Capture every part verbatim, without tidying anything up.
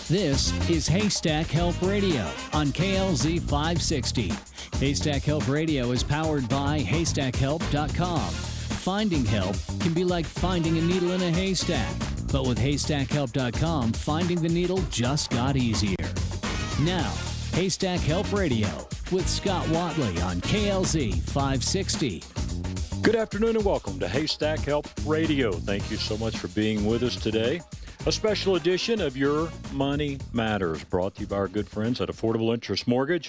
This is Haystack Help Radio on K L Z five sixty. Haystack Help Radio is powered by haystack help dot com. Finding help can be like finding a needle in a haystack, but with haystack help dot com, finding the needle just got easier. Now, Haystack Help Radio with Scott Watley on K L Z five sixty. Good afternoon and welcome to Haystack Help Radio. Thank you so much for being with us today. A special edition of Your Money Matters, brought to you by our good friends at Affordable Interest Mortgage.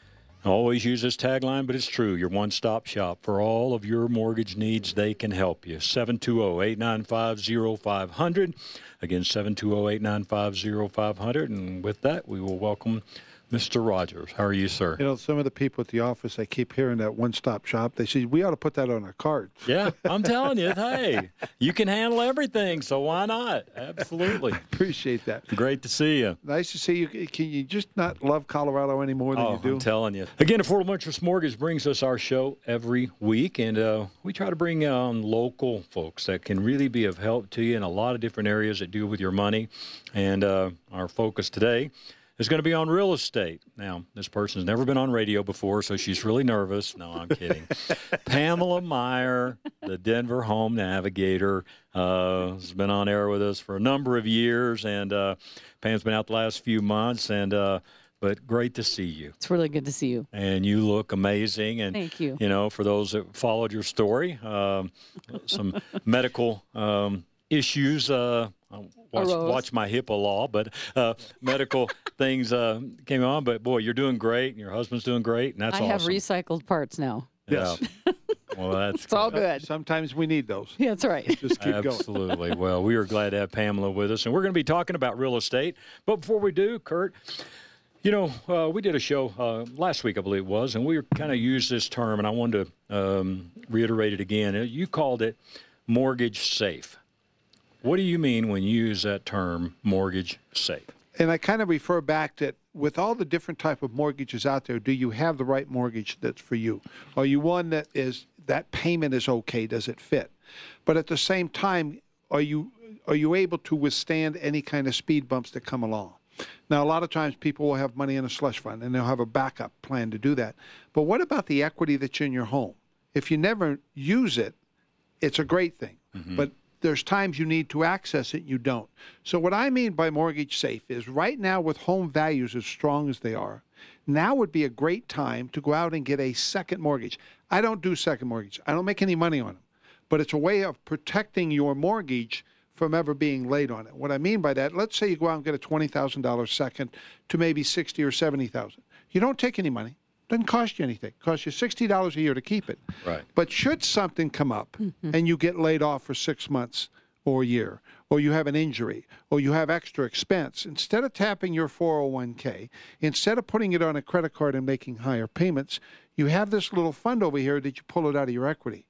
I always use this tagline, but it's true. Your one-stop shop for all of your mortgage needs. They can help you. seven two zero, eight nine five, zero five zero zero. Again, seven two zero, eight nine five, zero five zero zero. And with that, we will welcome Mister Rogers. How are you, sir? You know, some of the people at the office, I keep hearing that one-stop shop. They say, we ought to put that on our cards. Yeah, I'm telling you, hey, you can handle everything, so why not? Absolutely. Appreciate that. Great to see you. Nice to see you. Can you just not love Colorado any more than oh, you do? I'm telling you. Again, Affordable Interest Mortgage brings us our show every week, and uh, we try to bring on local folks that can really be of help to you in a lot of different areas that deal with your money. And uh, our focus today is going to be on real estate. Now, this person's never been on radio before, so she's really nervous. No, I'm kidding. Pamela Meyer, the Denver Home Navigator, uh, has been on air with us for a number of years, and uh, Pam's been out the last few months, and uh, but great to see you. It's really good to see you. And you look amazing. And thank you. You know, for those that followed your story, um, some medical um, issues. Uh, Watch, watch my HIPAA law, but uh, medical things uh, came on. But, boy, you're doing great, and your husband's doing great, and that's I awesome. I have recycled parts now. Yes. Yeah. Well, that's it's all good. Sometimes we need those. Yeah, that's right. Just keep Absolutely. going. Absolutely. Well, we are glad to have Pamela with us, and we're going to be talking about real estate. But before we do, Kurt, you know, uh, we did a show uh, last week, I believe it was, and we kind of used this term, and I wanted to um, reiterate it again. You called it mortgage safe. What do you mean when you use that term, mortgage safe? And I kind of refer back to, with all the different type of mortgages out there, do you have the right mortgage that's for you? Are you one that is, that payment is okay, does it fit? But at the same time, are you are you able to withstand any kind of speed bumps that come along? Now, a lot of times people will have money in a slush fund, and they'll have a backup plan to do that. But what about the equity that's in your home? If you never use it, it's a great thing. Mm-hmm. But there's times you need to access it, you don't. So what I mean by mortgage safe is right now with home values as strong as they are, now would be a great time to go out and get a second mortgage. I don't do second mortgage. I don't make any money on them. But it's a way of protecting your mortgage from ever being late on it. What I mean by that, let's say you go out and get a twenty thousand dollars second to maybe sixty thousand dollars or seventy thousand dollars. You don't take any money. Doesn't cost you anything. It costs you sixty dollars a year to keep it. Right. But should something come up mm-hmm. and you get laid off for six months or a year, or you have an injury, or you have extra expense, instead of tapping your four oh one k, instead of putting it on a credit card and making higher payments, you have this little fund over here that you pull it out of your equity.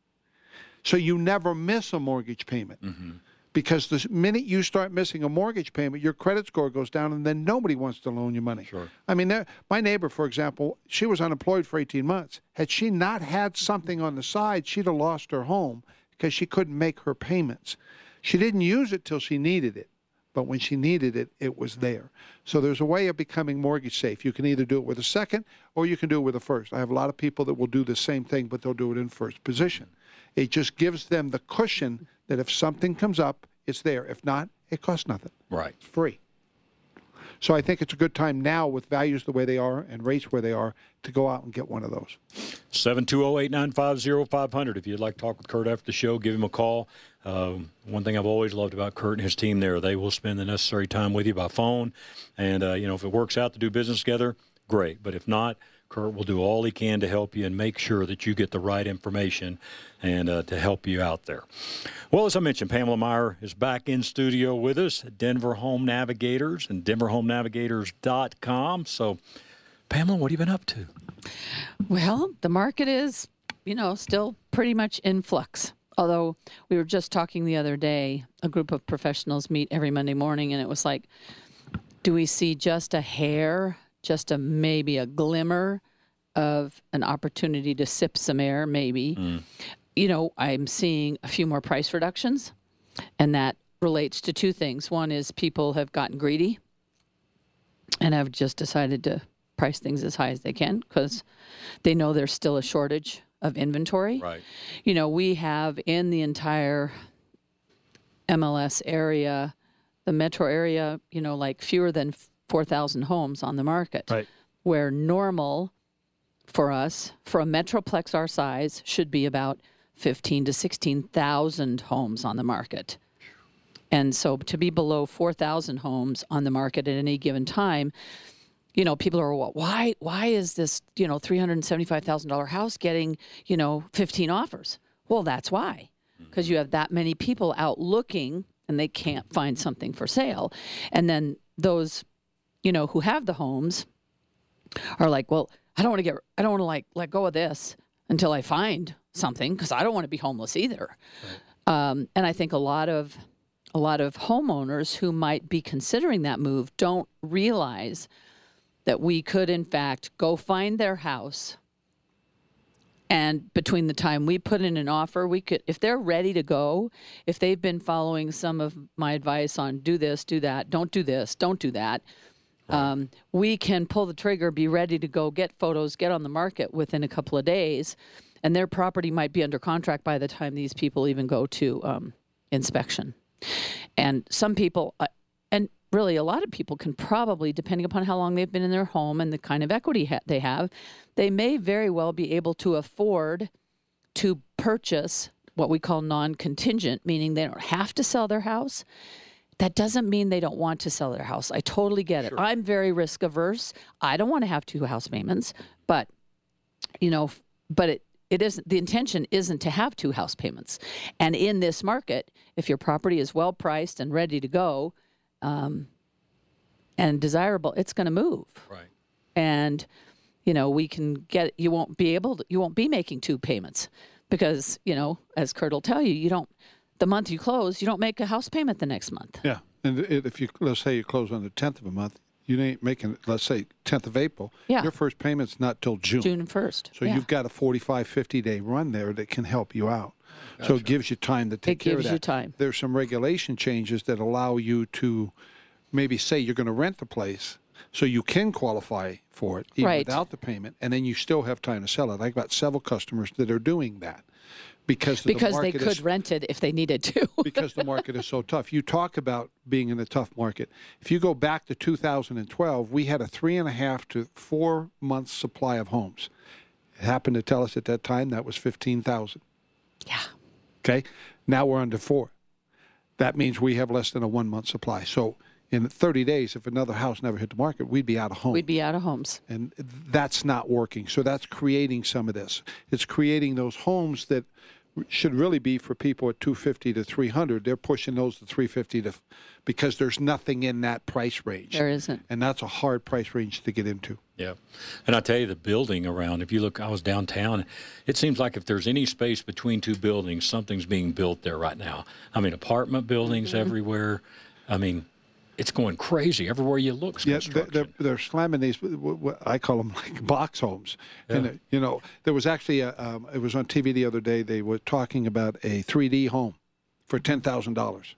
So you never miss a mortgage payment. Mm-hmm. Because the minute you start missing a mortgage payment, your credit score goes down, and then nobody wants to loan you money. Sure. I mean, my neighbor, for example, she was unemployed for eighteen months. Had she not had something on the side, she'd have lost her home because she couldn't make her payments. She didn't use it till she needed it, but when she needed it, it was there. So there's a way of becoming mortgage safe. You can either do it with a second or you can do it with a first. I have a lot of people that will do the same thing, but they'll do it in first position. It just gives them the cushion that if something comes up, it's there. If not, it costs nothing. Right. It's free. So I think it's a good time now with values the way they are and rates where they are to go out and get one of those. seven two zero, eight nine five, zero five zero zero. If you'd like to talk with Kurt after the show, give him a call. Um, one thing I've always loved about Kurt and his team there, they will spend the necessary time with you by phone. And, uh, you know, if it works out to do business together, great. But if not, Kurt will do all he can to help you and make sure that you get the right information and uh, to help you out there. Well, as I mentioned, Pamela Meyer is back in studio with us at Denver Home Navigators and denver home navigators dot com. So, Pamela, what have you been up to? Well, the market is, you know, still pretty much in flux. Although we were just talking the other day, a group of professionals meet every Monday morning, and it was like, do we see just a hair, just a maybe a glimmer of an opportunity to sip some air, maybe? Mm. You know, I'm seeing a few more price reductions, and that relates to two things. One is people have gotten greedy and have just decided to price things as high as they can because they know there's still a shortage of inventory. Right. You know, we have in the entire M L S area, the metro area, you know, like fewer than four thousand homes on the market. Right. Where normal for us, for a metroplex our size, should be about fifteen to sixteen thousand homes on the market. And so to be below four thousand homes on the market at any given time, you know, people are, well, why, why is this, you know, three hundred seventy-five thousand dollars house getting, you know, fifteen offers? Well, that's why, because you have that many people out looking and they can't find something for sale. And then those, you know, who have the homes are like, well, I don't want to get, I don't want to like let go of this until I find something because I don't want to be homeless either. Right. Um, and I think a lot of, a lot of homeowners who might be considering that move don't realize that we could, in fact, go find their house. And between the time we put in an offer, we could, if they're ready to go, if they've been following some of my advice on do this, do that, don't do this, don't do that, right. um, we can pull the trigger, be ready to go, get photos, get on the market within a couple of days. And their property might be under contract by the time these people even go to um, inspection. And some people, uh, and really a lot of people can probably, depending upon how long they've been in their home and the kind of equity ha- they have, they may very well be able to afford to purchase what we call non-contingent, meaning they don't have to sell their house. That doesn't mean they don't want to sell their house. I totally get it. Sure. I'm very risk averse. I don't want to have two house payments, but, you know, but it, It isn't, the intention isn't to have two house payments. And in this market, if your property is well priced and ready to go um, and desirable, it's going to move. Right. And, you know, we can get, you won't be able to, you won't be making two payments because, you know, as Kurt will tell you, you don't, the month you close, you don't make a house payment the next month. Yeah. And if you, let's say you close on the tenth of a month, you ain't making, let's say, tenth of April. Yeah. Your first payment's not till June. June first. So yeah. you've got a forty-five, fifty-day run there that can help you out. Gotcha. So it gives you time to take it care of gives that. you time. There's some regulation changes that allow you to maybe say you're going to rent the place so you can qualify for it even right. without the payment, and then you still have time to sell it. I've got several customers that are doing that. Because, because the they could is, rent it if they needed to. because the market is so tough. You talk about being in a tough market. If you go back to two thousand twelve, we had a three and a half to four month supply of homes. It happened to tell us at that time that was fifteen thousand. Yeah. Okay. Now we're under four. That means we have less than a one month supply. So in thirty days, if another house never hit the market, we'd be out of homes. We'd be out of homes. And that's not working. So that's creating some of this. It's creating those homes that should really be for people at two fifty to three hundred. They're pushing those to three fifty to, because there's nothing in that price range. There isn't. And that's a hard price range to get into. Yeah. And I tell you, the building around, if you look, I was downtown, it seems like if there's any space between two buildings, something's being built there right now. I mean, apartment buildings mm-hmm. everywhere. I mean, it's going crazy. Everywhere you look, yeah, they're, they're slamming these, what I call them like box homes. Yeah. And, you know, there was actually, a, um, it was on T V the other day, they were talking about a three D home for ten thousand dollars.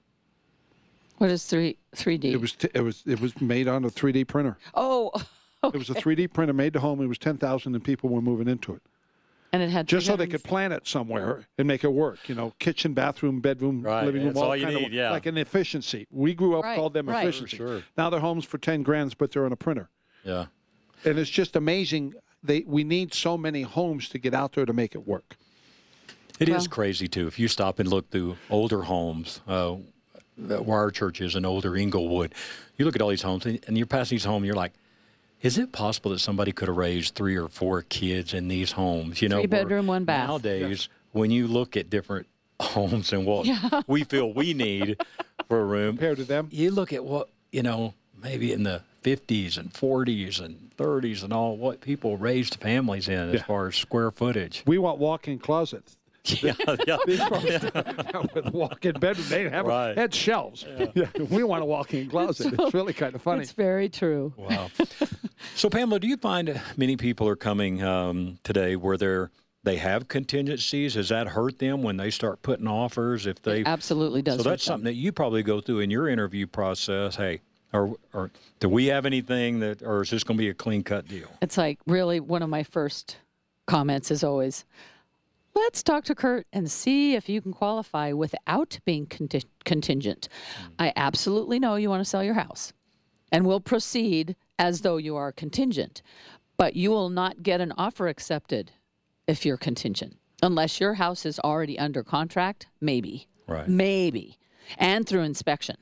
What is three, 3D? It was, t- it was, it was made on a three D printer. Oh, okay. It was a three D printer made to home. It was ten thousand dollars and people were moving into it. And it had just so they could plant it somewhere and make it work. You know, kitchen, bathroom, bedroom, right. living room, That's all, all you kind need, of yeah. like an efficiency. We grew up right, called them right. efficiency. Sure. Now they're homes for ten grand, but they're on a printer. Yeah. And it's just amazing. They we need so many homes to get out there to make it work. It well, is crazy too. If you stop and look through older homes, uh, where our church is in older Inglewood, you look at all these homes and, and you're passing these homes, and you're like, is it possible that somebody could have raised three or four kids in these homes? You know, three bedroom, one bath. Nowadays, yeah. when you look at different homes and what yeah. we feel we need for a room, compared to them, you look at what, you know, maybe in the fifties and forties and thirties and all, what people raised families in as yeah. far as square footage. We want walk-in closets. Yeah, yeah. These folks yeah. with walk-in bedroom, they have right. had shelves. Yeah. Yeah. We want a walk-in closet. So, it's really kind of funny. It's very true. Wow. So, Pamela, do you find many people are coming um, today where they're they have contingencies? Has that hurt them when they start putting offers? If they it absolutely does. So that's something that you probably go through in your interview process. Hey, Or, or do we have anything that, or is this going to be a clean cut deal? It's like really one of my first comments is always, let's talk to Kurt and see if you can qualify without being conti- contingent. Mm-hmm. I absolutely know you want to sell your house, and we'll proceed as though you are contingent, but you will not get an offer accepted if you're contingent unless your house is already under contract. Maybe, right? Maybe, and through inspection.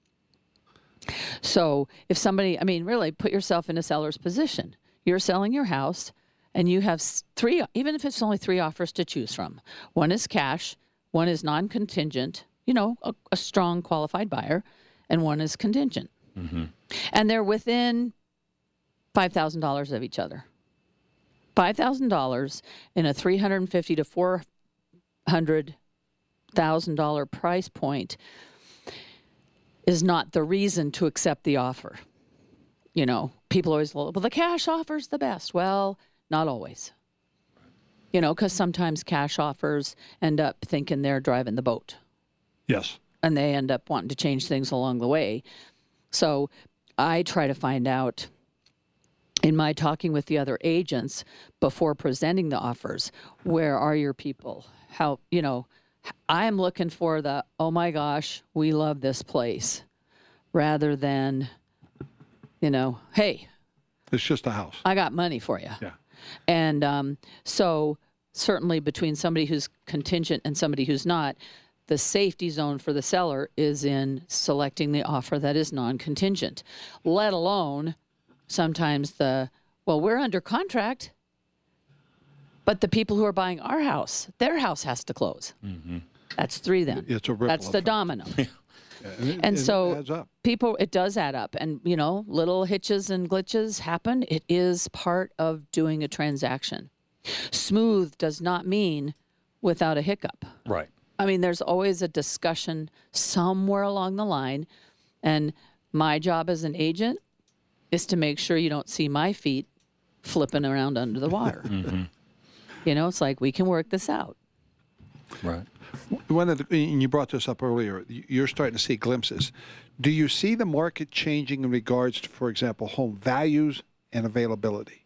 So if somebody, I mean, really put yourself in a seller's position. You're selling your house and you have three, even if it's only three offers to choose from. One is cash, one is non-contingent, you know, a, a strong qualified buyer, and one is contingent. Mm-hmm. And they're within five thousand dollars of each other. five thousand dollars in a three hundred fifty thousand to four hundred thousand dollars price point is not the reason to accept the offer. You know, people always, well, the cash offer's the best. Well, not always. You know, because sometimes cash offers end up thinking they're driving the boat. Yes. And they end up wanting to change things along the way. So I try to find out in my talking with the other agents before presenting the offers, where are your people? How, you know, I'm looking for the, oh my gosh, we love this place, rather than, you know, hey, it's just a house. I got money for you. Yeah. And um, so certainly between somebody who's contingent and somebody who's not, the safety zone for the seller is in selecting the offer that is non-contingent, let alone sometimes the, well, we're under contract, but the people who are buying our house, their house has to close. Mm-hmm. That's three then. It's a ripple That's the effect. domino. Yeah, and it, and and so it adds up. people, it does add up. And, you know, little hitches and glitches happen. It is part of doing a transaction. Smooth does not mean without a hiccup. Right. I mean, there's always a discussion somewhere along the line. And my job as an agent is to make sure you don't see my feet flipping around under the water. Mm-hmm. You know, it's like, we can work this out. Right. One of the, and you brought this up earlier, you're starting to see glimpses. Do you see the market changing in regards to, for example, home values and availability?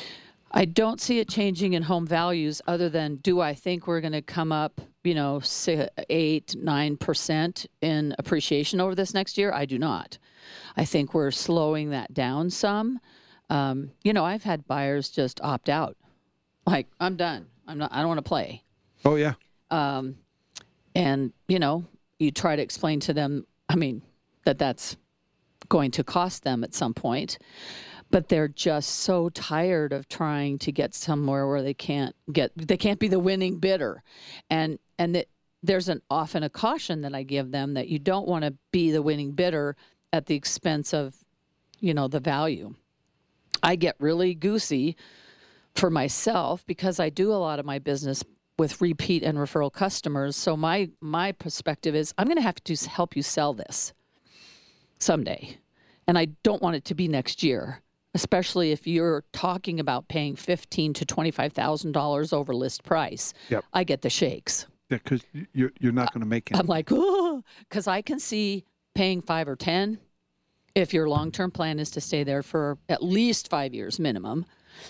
I don't see it changing in home values, other than, do I think we're going to come up, you know, say eight, nine percent in appreciation over this next year? I do not. I think we're slowing that down some. Um, you know, I've had buyers just opt out. Like, I'm done. I'm not, I don't want to play. Oh, yeah. Um, and, you know, you try to explain to them, I mean, that that's going to cost them at some point, but they're just so tired of trying to get somewhere where they can't get, they can't be the winning bidder. And, and that there's an often a caution that I give them, that you don't want to be the winning bidder at the expense of, you know, the value. I get really goosey for myself because I do a lot of my business with repeat and referral customers. So my my perspective is, I'm going to have to help you sell this someday. And I don't want it to be next year, especially if you're talking about paying fifteen thousand to twenty-five thousand dollars over list price. Yep. I get the shakes. Yeah, because you're, you're not going to make it. I'm like, oh, because I can see paying five or ten if your long-term plan is to stay there for at least five years minimum,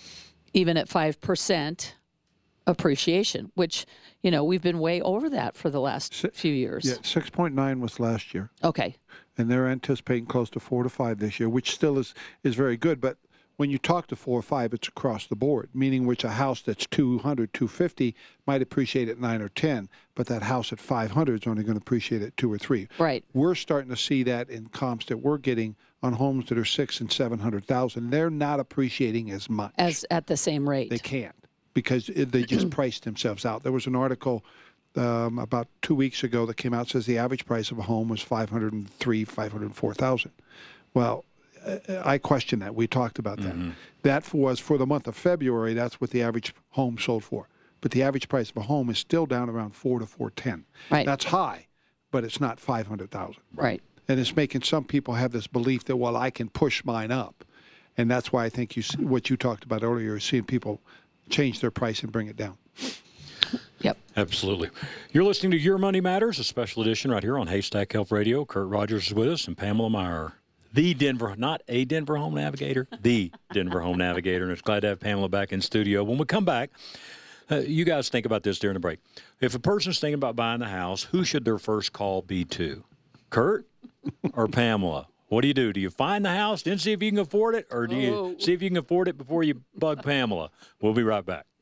even at five percent appreciation, which, you know, we've been way over that for the last Si- few years. Yeah, six point nine was last year. Okay. And they're anticipating close to four to five this year, which still is, is very good. But when you talk to four or five, it's across the board, meaning which a house that's two hundred, two fifty might appreciate at nine or ten, but that house at five hundred is only going to appreciate at two or three. Right. We're starting to see that in comps that we're getting on homes that are six and seven hundred thousand. They're not appreciating as much. As at the same rate. They can't, because it, they just priced themselves out. There was an article um, about two weeks ago that came out, says the average price of a home was five hundred three, five hundred four thousand. Well, I question that. We talked about that. Mm-hmm. That was for the month of February. That's what the average home sold for. But the average price of a home is still down around four to four ten. Right. That's high, but it's not five hundred thousand. Right. And it's making some people have this belief that, well, I can push mine up, and that's why I think you see, what you talked about earlier is seeing people change their price and bring it down. Yep. Absolutely. You're listening to Your Money Matters, a special edition right here on Haystack Health Radio. Kurt Rogers is with us, and Pamela Meyer. the Denver, not a Denver Home Navigator, the Denver Home Navigator. And it's glad to have Pamela back in studio. When we come back, uh, you guys think about this during the break. If a person's thinking about buying the house, who should their first call be to? Kurt or Pamela? What do you do? Do you find the house, then see if you can afford it, or do you Oh. see if you can afford it before you bug Pamela? We'll be right back.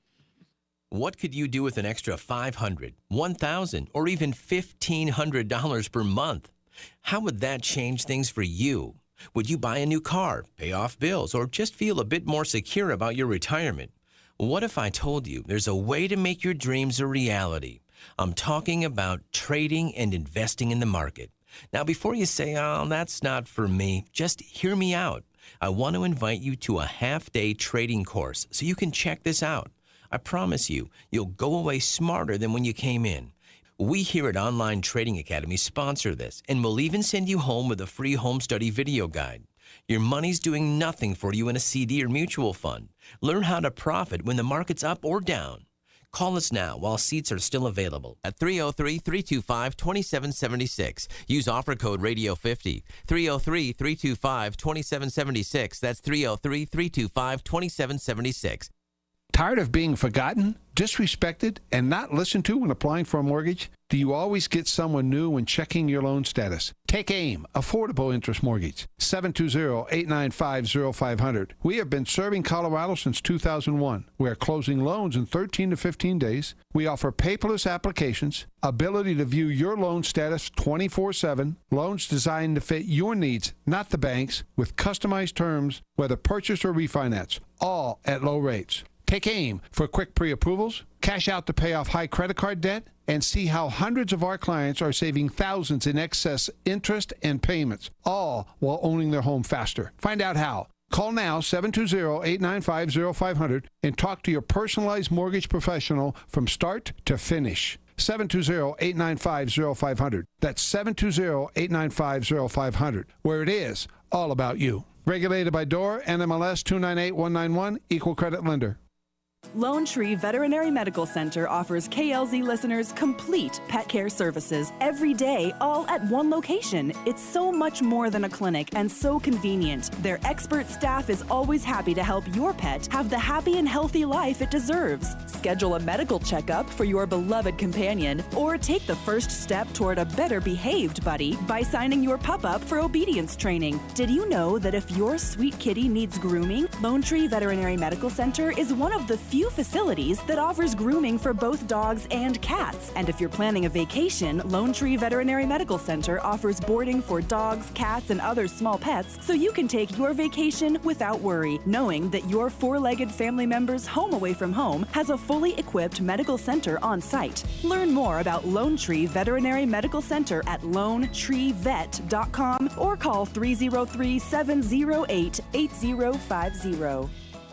What could you do with an extra five hundred dollars, one thousand dollars, or even fifteen hundred dollars per month? How would that change things for you? Would you buy a new car, pay off bills, or just feel a bit more secure about your retirement? What if I told you there's a way to make your dreams a reality? I'm talking about trading and investing in the market. Now, before you say, oh, that's not for me, just hear me out. I want to invite you to a half-day trading course so you can check this out. I promise you, you'll go away smarter than when you came in. We here at Online Trading Academy sponsor this, and we'll even send you home with a free home study video guide. Your money's doing nothing for you in a C D or mutual fund. Learn how to profit when the market's up or down. Call us now while seats are still available at three oh three, three two five, two seven seven six. Use offer code radio fifty. three oh three, three two five, two seven seven six. That's three oh three, three two five, two seven seven six. Tired of being forgotten, disrespected, and not listened to when applying for a mortgage? Do you always get someone new when checking your loan status? Take AIM, Affordable Interest Mortgage, seven two zero, eight nine five, zero five zero zero. We have been serving Colorado since two thousand one. We are closing loans in thirteen to fifteen days. We offer paperless applications, ability to view your loan status twenty-four seven, loans designed to fit your needs, not the bank's, with customized terms, whether purchase or refinance, all at low rates. Take AIM for quick pre-approvals, cash out to pay off high credit card debt, and see how hundreds of our clients are saving thousands in excess interest and payments, all while owning their home faster. Find out how. Call now, seven two zero, eight nine five, zero five zero zero, and talk to your personalized mortgage professional from start to finish. seven two zero, eight nine five, zero five zero zero. That's seven two zero, eight nine five, zero five zero zero, where it is all about you. Regulated by D O R, N M L S two nine eight one nine one, Equal Credit Lender. Lone Tree Veterinary Medical Center offers K L Z listeners complete pet care services every day, all at one location. It's so much more than a clinic and so convenient. Their expert staff is always happy to help your pet have the happy and healthy life it deserves. Schedule a medical checkup for your beloved companion, or take the first step toward a better behaved buddy by signing your pup up for obedience training. Did you know that if your sweet kitty needs grooming, Lone Tree Veterinary Medical Center is one of the few facilities that offers grooming for both dogs and cats. And if you're planning a vacation, Lone Tree Veterinary Medical Center offers boarding for dogs, cats, and other small pets, so you can take your vacation without worry, knowing that your four-legged family member's home away from home has a fully equipped medical center on site. Learn more about Lone Tree Veterinary Medical Center at lone tree vet dot com or call three oh three, seven oh eight, eight oh five oh.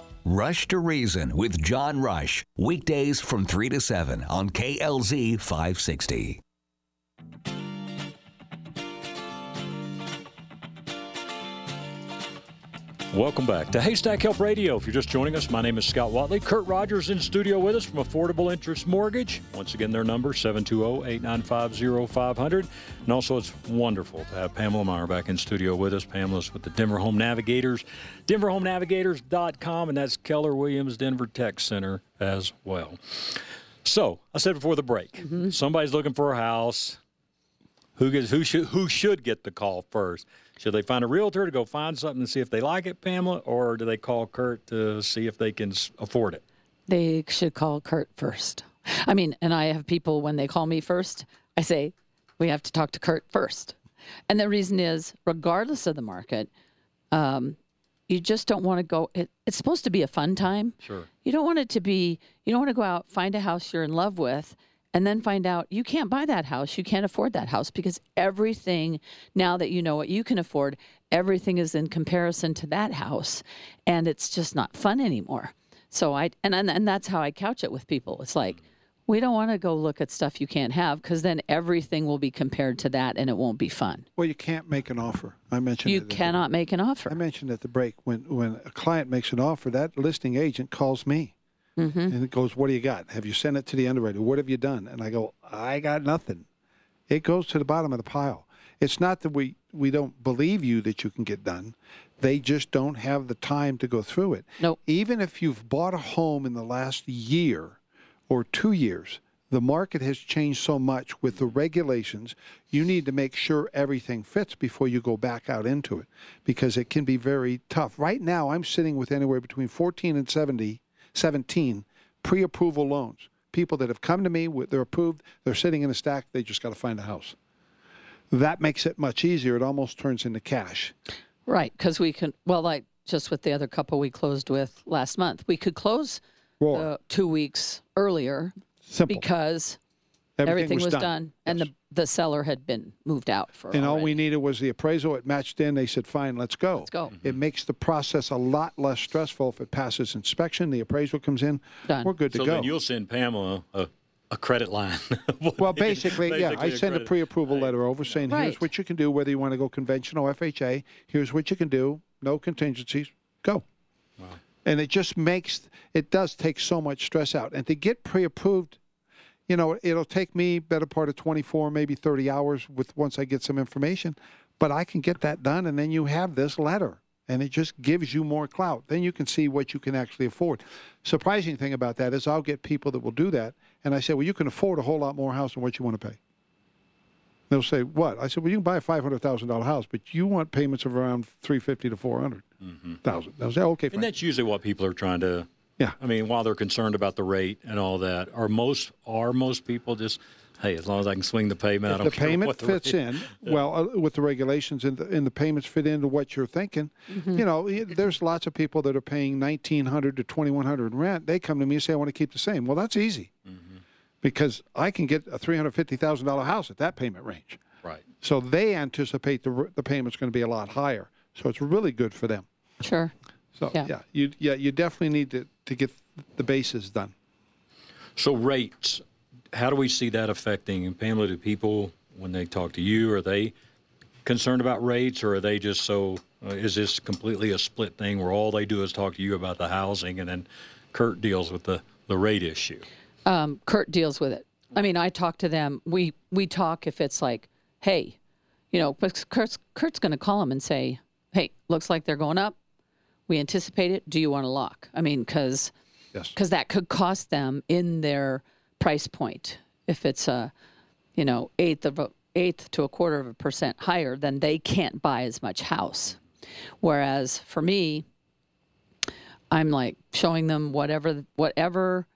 Rush to Reason with John Rush. Weekdays from three to seven on K L Z five sixty. Welcome back to Haystack Help Radio. If you're just joining us, my name is Scott Watley. Kurt Rogers in studio with us from Affordable Interest Mortgage. Once again, their number, seven two zero, eight nine five, zero five zero zero. And also, it's wonderful to have Pamela Meyer back in studio with us. Pamela's with the Denver Home Navigators, denver home navigators dot com, and that's Keller Williams Denver Tech Center as well. So, I said before the break, mm-hmm. somebody's looking for a house. Who gets who should who should get the call first? Should they find a realtor to go find something and see if they like it, Pamela, or do they call Kurt to see if they can afford it? They should call Kurt first. I mean, and I have people, when they call me first, I say, we have to talk to Kurt first. And the reason is, regardless of the market, um, you just don't want to go, it, it's supposed to be a fun time. Sure. You don't want it to be, you don't want to go out, find a house you're in love with, and then find out you can't buy that house, you can't afford that house, because everything, now that you know what you can afford, everything is in comparison to that house, and it's just not fun anymore. So I, and and, and that's how I couch it with people. It's like, we don't want to go look at stuff you can't have, because then everything will be compared to that, and it won't be fun. Well, you can't make an offer. I mentioned You it cannot make an offer. I mentioned at the break, when, when a client makes an offer, that listing agent calls me. Mm-hmm. And it goes, what do you got? Have you sent it to the underwriter? What have you done? And I go, I got nothing. It goes to the bottom of the pile. It's not that we, we don't believe you that you can get done. They just don't have the time to go through it. Nope. Even if you've bought a home in the last year or two years, the market has changed so much with the regulations. You need to make sure everything fits before you go back out into it, because it can be very tough. Right now, I'm sitting with anywhere between fourteen and seventy, seventeen pre-approval loans. People that have come to me, they're approved, they're sitting in a stack, they just got to find a house. That makes it much easier. It almost turns into cash. Right, because we can, well, like just with the other couple we closed with last month, we could close uh, two weeks earlier. Simple. Because everything, everything was, was done, done. and Yes. the, the seller had been moved out for And all already. we needed was the appraisal. It matched in. They said, fine, let's go. Let's go. It makes the process a lot less stressful if it passes inspection. The appraisal comes in. Done. We're good to So go. then you'll send Pamela a, a credit line. Well, basically, yeah, I Basically a send a credit- pre-approval letter over saying, here's Right. what you can do, whether you want to go conventional F H A. Here's what you can do. No contingencies. Go. Wow. And it just makes, it does take so much stress out. And to get pre-approved, you know, it'll take me better part of twenty-four, maybe thirty hours with once I get some information, but I can get that done, and then you have this letter, and it just gives you more clout. Then you can see what you can actually afford. Surprising thing about that is I'll get people that will do that, and I say, well, you can afford a whole lot more house than what you want to pay. They'll say, what? I said, well, you can buy a five hundred thousand dollars house, but you want payments of around three hundred fifty thousand to four hundred thousand dollars. Mm-hmm. They'll say, okay, fine. And that's usually what people are trying to. Yeah. I mean, while they're concerned about the rate and all that, are most are most people just, hey, as long as I can swing the payment, I If don't the care payment what the fits rate. in, well, uh, with the regulations and the, and the payments fit into what you're thinking, Mm-hmm. you know, y- there's lots of people that are paying nineteen hundred to twenty-one hundred in rent. They come to me and say, I want to keep the same. Well, that's easy Mm-hmm. because I can get a three hundred fifty thousand dollars house at that payment range. Right. So they anticipate the r- the payment's going to be a lot higher. So it's really good for them. Sure. So Yeah. yeah, you yeah you definitely need to, to get the bases done. So rates, how do we see that affecting? And Pamela, do people, when they talk to you, are they concerned about rates, or are they just so, uh, is this completely a split thing where all they do is talk to you about the housing and then Kurt deals with the, the rate issue? Um, Kurt deals with it. I mean, I talk to them. We we talk if it's like, hey, you know, but Kurt's, Kurt's going to call them and say, hey, looks like they're going up. We anticipate it. Do you want to lock? I mean, because Yes. because that could cost them in their price point. If it's a, you know, eighth of a eighth to a quarter of a percent higher, then they can't buy as much house. Whereas for me, I'm like showing them whatever whatever.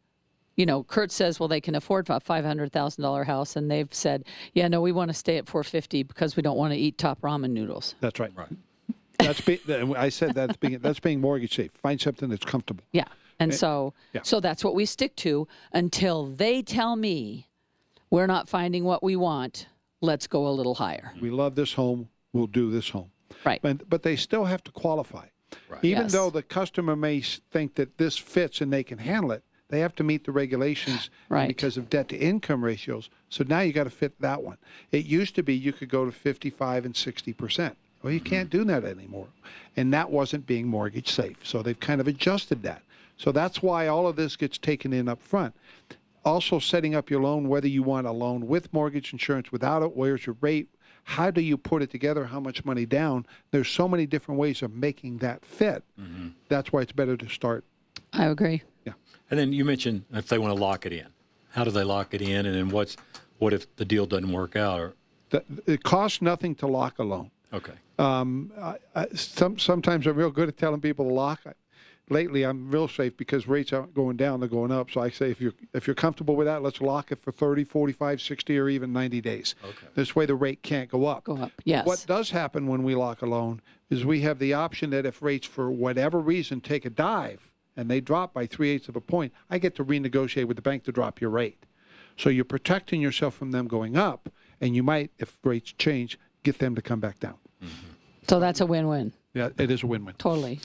You know, Kurt says, well, they can afford a five hundred thousand dollars house, and they've said, yeah, no, we want to stay at four fifty because we don't want to eat top ramen noodles. That's right. Right. That's be, I said that's being that's being mortgage safe. Find something that's comfortable. Yeah. And so yeah. so that's what we stick to until they tell me we're not finding what we want. Let's go a little higher. We love this home. We'll do this home. Right. But, but they still have to qualify. Right. Even Yes. though the customer may s- think that this fits and they can handle it, they have to meet the regulations Right. because of debt to income ratios. So now you got to fit that one. It used to be you could go to fifty-five and sixty percent. Well, you can't do that anymore. And that wasn't being mortgage safe. So they've kind of adjusted that. So that's why all of this gets taken in up front. Also setting up your loan, whether you want a loan with mortgage insurance, without it, where's your rate, how do you put it together, how much money down? There's so many different ways of making that fit. Mm-hmm. That's why it's better to start. I agree. Yeah. And then you mentioned if they want to lock it in. How do they lock it in? And then what's what if the deal doesn't work out? Or The, it costs nothing to lock a loan. okay. Um, I, I, some, sometimes I'm real good at telling people to lock. I, lately, I'm real safe because rates aren't going down, they're going up. So I say if you're, if you're comfortable with that, let's lock it for thirty, forty-five, sixty, or even ninety days. Okay. This way the rate can't go up. Go up. Yes. What does happen when we lock a loan is we have the option that if rates for whatever reason take a dive and they drop by three-eighths of a point, I get to renegotiate with the bank to drop your rate. So you're protecting yourself from them going up, and you might, if rates change, get them to come back down. So that's a win-win. Yeah, it is a win-win. Totally.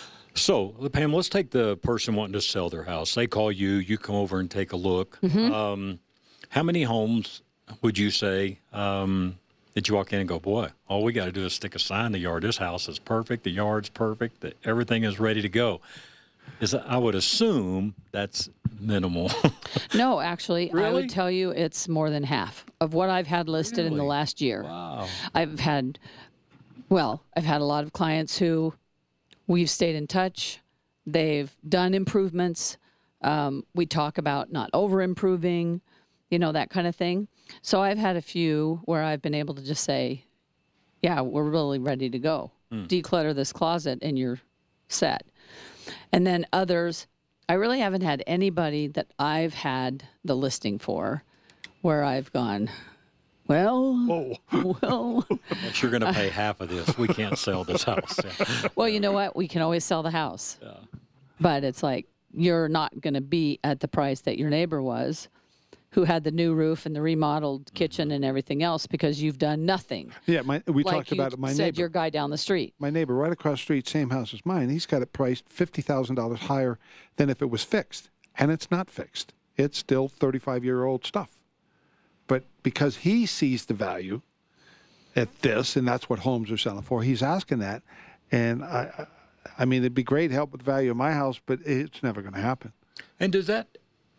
So, Pam, let's take the person wanting to sell their house. They call you, you come over and take a look. Mm-hmm. Um, how many homes would you say um, that you walk in and go, boy, all we got to do is stick a sign in the yard. This house is perfect. The yard's perfect. The, everything is ready to go. Is I would assume that's minimal. No, actually, I Really? would tell you it's more than half of what I've had listed in the Really? last year. Wow. I've had, well, I've had a lot of clients who we've stayed in touch. They've done improvements. Um, we talk about not over improving, you know, that kind of thing. So I've had a few where I've been able to just say, yeah, we're really ready to go. Declutter this closet and you're set. And then others, I really haven't had anybody that I've had the listing for where I've gone, well, well, But you're going to pay half of this. We can't sell this house. Yeah. well, you know what? We can always sell the house. But it's like, you're not going to be at the price that your neighbor was, who had the new roof and the remodeled kitchen and everything else, because you've done nothing. Yeah, my, we like talked you about it. My said neighbor, your guy down the street. my neighbor right across the street, same house as mine. He's got it priced fifty thousand dollars higher than if it was fixed, and it's not fixed. It's still thirty-five-year-old stuff. But because he sees the value at this, and that's what homes are selling for, he's asking that. And I, I I mean, it'd be great help with the value of my house, but it's never going to happen. And does that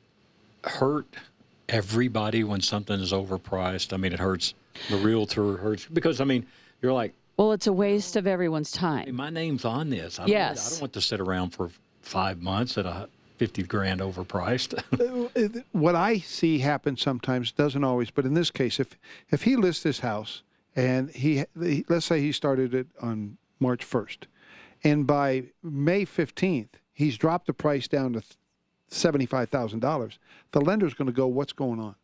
hurt everybody when something is overpriced? I mean, it hurts the realtor, hurts because I mean, you're like, Well, it's a waste of everyone's hey, time. my name's on this. I don't, Yes. I don't want to sit around for five months at a fifty grand overpriced. What I see happen sometimes, doesn't always, but in this case, if if he lists this house and he, he let's say he started it on March first, and by May fifteenth he's dropped the price down to seventy-five thousand dollars, the lender's going to go, what's going on?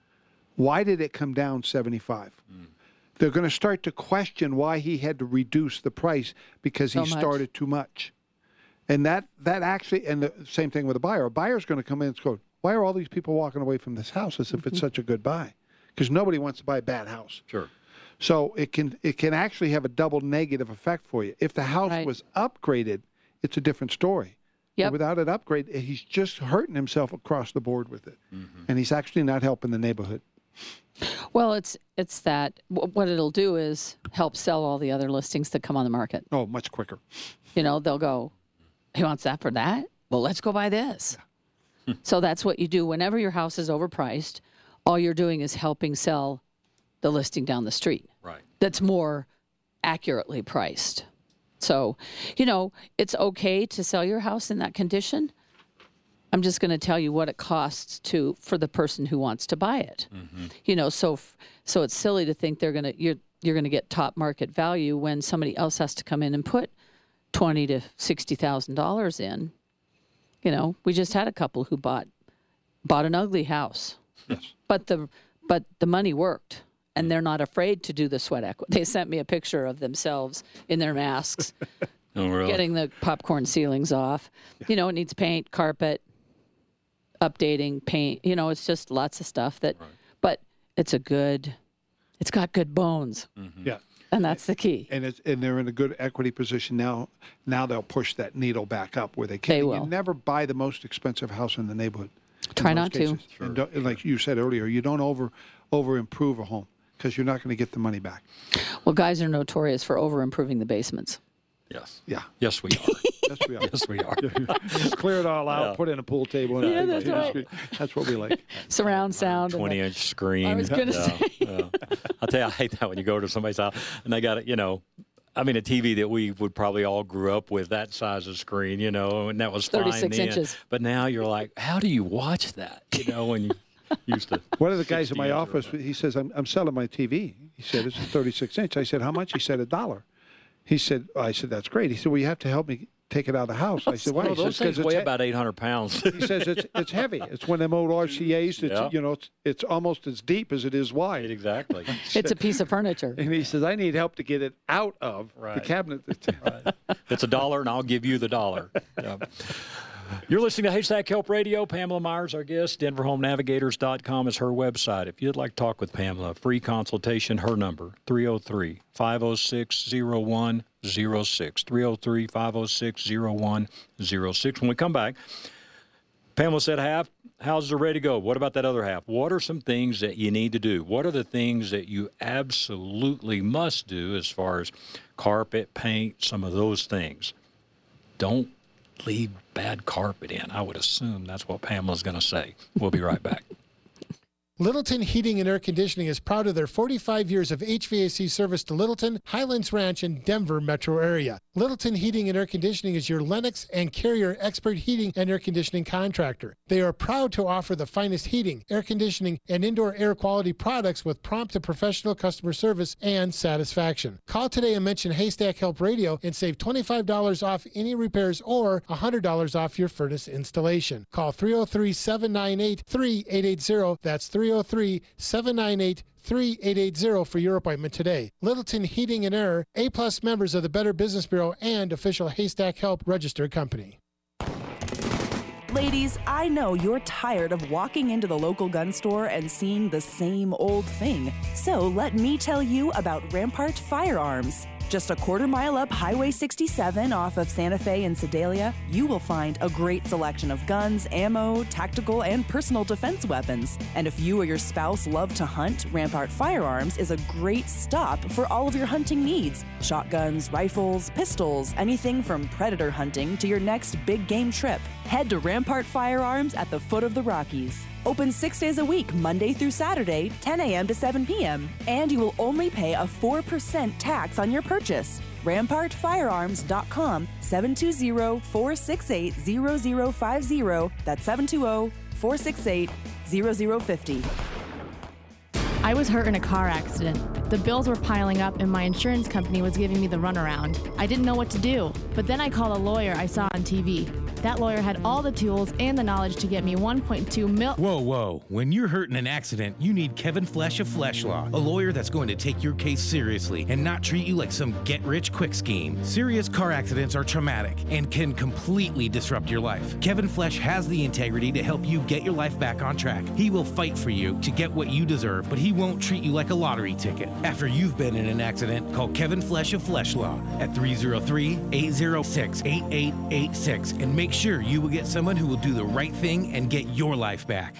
Why did it come down seventy-five? Mm. They're going to start to question why he had to reduce the price because So he much. started too much. And that, that actually, and the same thing with a buyer. A buyer's going to come in and go, why are all these people walking away from this house as if it's such a good buy? Because nobody wants to buy a bad house. Sure. So it can it can actually have a double negative effect for you. If the house Right. was upgraded, it's a different story. Yep. But without an upgrade, he's just hurting himself across the board with it. Mm-hmm. And he's actually not helping the neighborhood. Well, it's it's that wh- what it'll do is help sell all the other listings that come on the market. Oh, much quicker. You know, they'll go, he wants that for that? Well, let's go buy this. So that's what you do. Whenever your house is overpriced, all you're doing is helping sell the listing down the street. Right. That's more accurately priced. So, you know, it's okay to sell your house in that condition. I'm just going to tell you what it costs to for the person who wants to buy it. Mm-hmm. You know, so f- so it's silly to think they're going to you're you're going to get top market value when somebody else has to come in and put twenty to sixty thousand dollars in. You know, we just had a couple who bought bought an ugly house, Yes. but the but the money worked, and they're not afraid to do the sweat equity. They sent me a picture of themselves in their masks, Oh, really? getting the popcorn ceilings off. You know, it needs paint, carpet, updating, paint. You know, it's just lots of stuff that, but it's a good, it's got good bones, Yeah. and that's the key. And it's and they're in a good equity position now. Now they'll push that needle back up where they can. They You will. never buy the most expensive house in the neighborhood. in Try most not to. cases. And don't, like you said earlier, you don't over over improve a home because you're not going to get the money back. Well, guys are notorious for over improving the basements. Yes. Yeah. Yes, we are. Yes, we are. Yes, we are. Just clear it all out, Yeah. put in a pool table. And Yeah, everything. that's right. That's what we like. Surround sound. and the- twenty-inch screen. I was gonna Yeah, say. yeah. I'll tell you, I hate that when you go to somebody's house and they got it, you know, I mean, a T V that we would probably all grew up with, that size of screen, you know, and that was fine thirty-six then. inches. But now you're like, how do you watch that? You know, when you used to. One of the guys in sixty my inch or office, whatever. he says, I'm, I'm selling my T V. He said, it's a thirty-six inch. I said, how much? He said, a dollar. He said, I said, that's great. He said, well, you have to help me take it out of the house. I said, why? Oh, He those says, 'Cause things weigh he- about eight hundred pounds. He says it's it's heavy. It's one of them old R C As. It's Yeah. you know it's, it's almost as deep as it is wide. Exactly. It's a piece of furniture. And he says I need help to get it out of the Right. cabinet. It's a dollar, and I'll give you the dollar. Yeah. You're listening to Haystack Help Radio. Pamela Myers, our guest. Denver Home Navigators dot com is her website. If you'd like to talk with Pamela, free consultation, her number, three oh three, five oh six, oh one oh six, three oh three, five oh six, oh one oh six. When we come back, Pamela said half houses are ready to go. What about that other half? What are some things that you need to do? What are the things that you absolutely must do as far as carpet, paint, some of those things? Don't leave bad carpet in. I would assume that's what Pamela's going to say. We'll be right back. Littleton Heating and Air Conditioning is proud of their forty-five years of H V A C service to Littleton, Highlands Ranch, and Denver metro area. Littleton Heating and Air Conditioning is your Lennox and Carrier expert heating and air conditioning contractor. They are proud to offer the finest heating, air conditioning, and indoor air quality products with prompt and professional customer service and satisfaction. Call today and mention Haystack Help Radio and save twenty-five dollars off any repairs or one hundred dollars off your furnace installation. Call three oh three, seven nine eight, three eight eight zero. That's three oh three, seven nine eight, three eight eight zero for your appointment today. Littleton Heating and Air, A-plus members of the Better Business Bureau and official Haystack Help registered company. Ladies, I know you're tired of walking into the local gun store and seeing the same old thing. So let me tell you about Rampart Firearms. Just a quarter mile up Highway sixty-seven off of Santa Fe and Sedalia, you will find a great selection of guns, ammo, tactical, and personal defense weapons. And if you or your spouse love to hunt, Rampart Firearms is a great stop for all of your hunting needs. Shotguns, rifles, pistols, anything from predator hunting to your next big game trip. Head to Rampart Firearms at the foot of the Rockies. Open six days a week, Monday through Saturday, ten a.m. to seven p.m. And you will only pay a four percent tax on your purchase. Rampart Firearms dot com, seven two zero, four six eight, zero zero five zero. That's seven two zero, four six eight, zero zero five zero. I was hurt in a car accident. The bills were piling up and my insurance company was giving me the runaround. I didn't know what to do, but then I called a lawyer I saw on T V. That lawyer had all the tools and the knowledge to get me one point two mil- Whoa, whoa. When you're hurt in an accident, you need Kevin Flesh of Flesh Law, a lawyer that's going to take your case seriously and not treat you like some get-rich-quick scheme. Serious car accidents are traumatic and can completely disrupt your life. Kevin Flesh has the integrity to help you get your life back on track. He will fight for you to get what you deserve, but he won't treat you like a lottery ticket. After you've been in an accident, call Kevin Flesh of Flesh Law at three oh three, eight oh six, eight eight eight six and make sure you will get someone who will do the right thing and get your life back.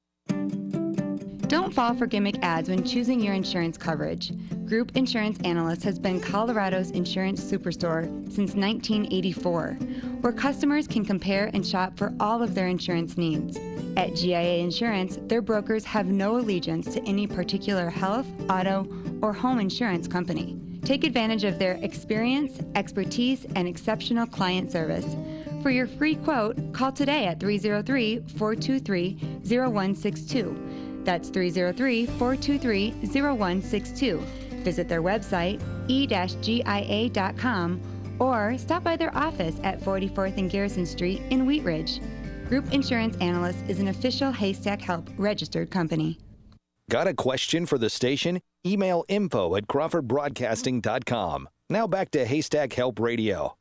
Don't fall for gimmick ads when choosing your insurance coverage. Group Insurance Analyst has been Colorado's insurance superstore since nineteen eighty-four, where customers can compare and shop for all of their insurance needs. At G I A Insurance, their brokers have no allegiance to any particular health, auto, or home insurance company. Take advantage of their experience, expertise, and exceptional client service. For your free quote, call today at three oh three, four two three, oh one six two. That's three oh three, four two three, oh one six two. Visit their website, e dash G I A dot com, or stop by their office at forty-fourth and Garrison Street in Wheat Ridge. Group Insurance Analyst is an official Haystack Help registered company. Got a question for the station? Email info at crawford broadcasting dot com. Now back to Haystack Help Radio.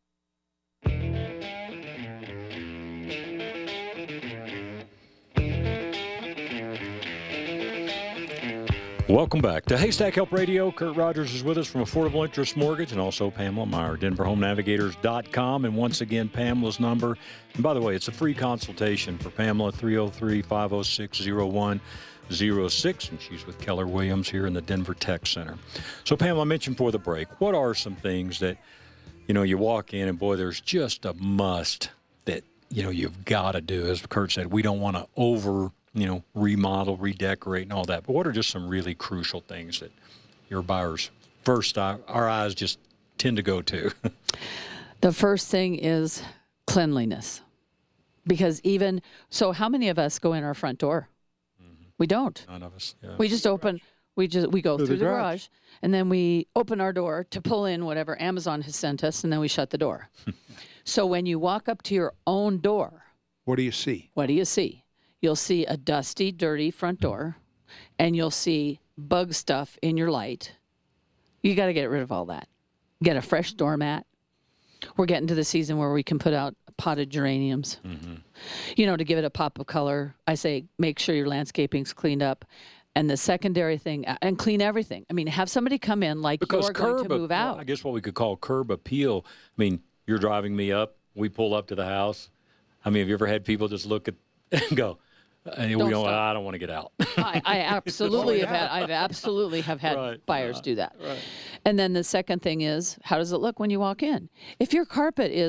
Welcome back to Haystack Help Radio. Kurt Rogers is with us from Affordable Interest Mortgage, and also Pamela Meyer, denver home navigators dot com. And once again, Pamela's number. And by the way, it's a free consultation for Pamela, three oh three, five oh six, oh one oh six. And she's with Keller Williams here in the Denver Tech Center. So, Pamela, I mentioned before the break, what are some things that, you know, you walk in and, boy, there's just a must that, you know, you've got to do. As Kurt said, we don't want to over you know, remodel, redecorate, and all that. But what are just some really crucial things that your buyers, first, our eyes just tend to go to? The first thing is cleanliness. Because even, so how many of us go in our front door? Mm-hmm. We don't. None of us. Yeah. We just open, we just, we go through, through the, the garage. garage, and then we open our door to pull in whatever Amazon has sent us, and then we shut the door. So when you walk up to your own door. What do you see? What do you see? You'll see a dusty, dirty front door, and you'll see bug stuff in your light. You got to get rid of all that. Get a fresh doormat. We're getting to the season where we can put out potted geraniums. Mm-hmm. You know, to give it a pop of color. I say make sure your landscaping's cleaned up. And the secondary thing, and clean everything. I mean, have somebody come in like because you're going to move out. I guess what we could call curb appeal. I mean, you're driving me up. We pull up to the house. I mean, have you ever had people just look at and go, And we don't, I don't want to get out. I, I absolutely have had. I've absolutely have had right. buyers uh, do that. Right. And then the second thing is, how does it look when you walk in? If your carpet is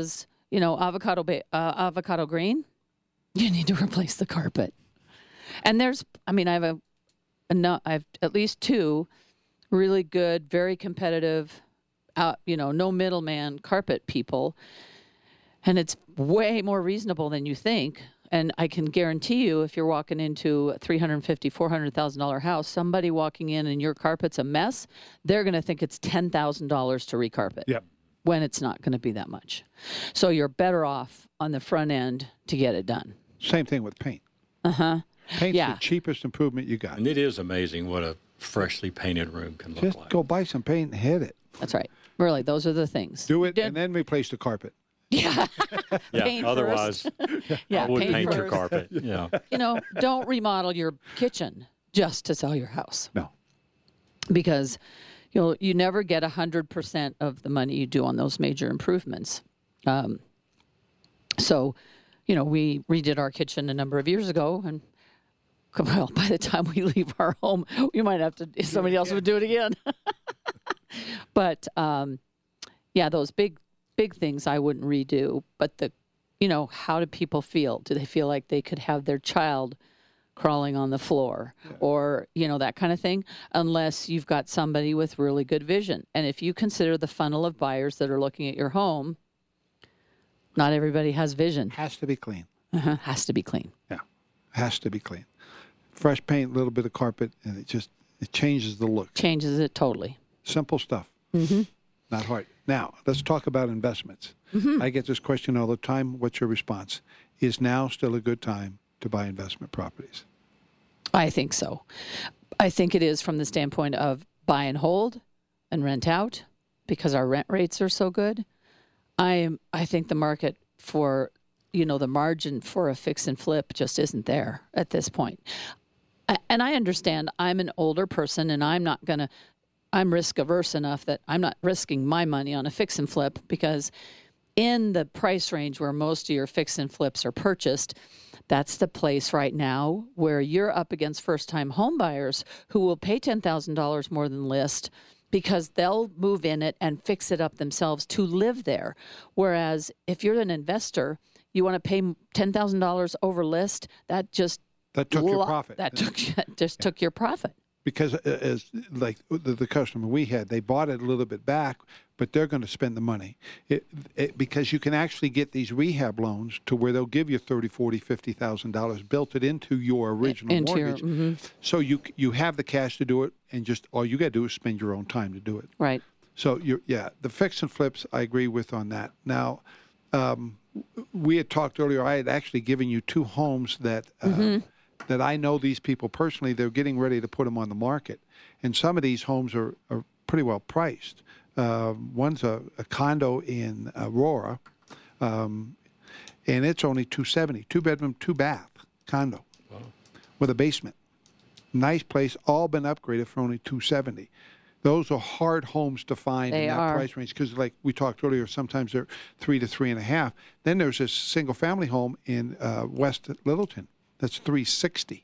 you know, avocado ba- uh, avocado green, you need to replace the carpet. And there's, I mean, I have a, a no, I have at least two really good, very competitive, uh, you know, no middleman carpet people, and it's way more reasonable than you think. And I can guarantee you, if you're walking into a three hundred fifty thousand dollars, four hundred thousand dollars house, somebody walking in and your carpet's a mess, they're going to think it's ten thousand dollars to recarpet. Yep. When it's not going to be that much. So you're better off on the front end to get it done. Same thing with paint. Uh-huh. Paint's Yeah. the cheapest improvement you got. And it is amazing what a freshly painted room can look Just like. go buy some paint and hit it. That's right. Really, those are the things. Do it Did- and then replace the carpet. Yeah. Yeah, Paint otherwise, Yeah, I would paint paint your first. carpet. Yeah. You know, don't remodel your kitchen just to sell your house. No. Because you'll you never get one hundred percent of the money you do on those major improvements. Um, so, you know, we redid our kitchen a number of years ago, and well, by the time we leave our home, we might have to, somebody else would do it again. But, um, yeah, those big, big things I wouldn't redo. But the, you know, how do people feel? Do they feel like they could have their child crawling on the floor or, you know, that kind of thing, unless you've got somebody with really good vision. And if you consider the funnel of buyers that are looking at your home, not everybody has vision. Has to be clean. Uh-huh. Has to be clean. Yeah. Has to be clean. Fresh paint, a little bit of carpet, and it just, it changes the look. Changes it totally. Simple stuff. Mm-hmm. Not hard. Now, let's talk about investments. Mm-hmm. I get this question all the time. What's your response? Is now still a good time to buy investment properties? I think so. I think it is from the standpoint of buy and hold and rent out because our rent rates are so good. I am. I think the market for, you know, the margin for a fix and flip just isn't there at this point. I, and I understand I'm an older person and I'm not going to, I'm risk averse enough that I'm not risking my money on a fix and flip because in the price range where most of your fix and flips are purchased, that's the place right now where you're up against first-time home buyers who will pay ten thousand dollars more than list because they'll move in it and fix it up themselves to live there. Whereas if you're an investor, you want to pay ten thousand dollars over list, that just That took your lo- profit. That took just took your profit. Because uh, as like the, the customer we had, they bought it a little bit back, but they're going to spend the money. It, it, because you can actually get these rehab loans to where they'll give you thirty, forty, fifty thousand dollars built it into your original Into your- mortgage. mhm. So you you have the cash to do it, and just all you got to do is spend your own time to do it. Right. So you yeah, the fix and flips I agree with on that. Now, um, we had talked earlier. I had actually given you two homes that. Uh, Mhm. that I know these people personally. They're getting ready to put them on the market, and some of these homes are, are pretty well priced. Uh, one's a, a condo in Aurora, um, and it's only two seventy, two bedroom, two bath condo with a basement. Nice place, all been upgraded for only two seventy. Those are hard homes to find They in that are. price range because, like we talked earlier, sometimes they're three to three and a half. Then there's this single family home in uh, West Littleton. That's three sixty.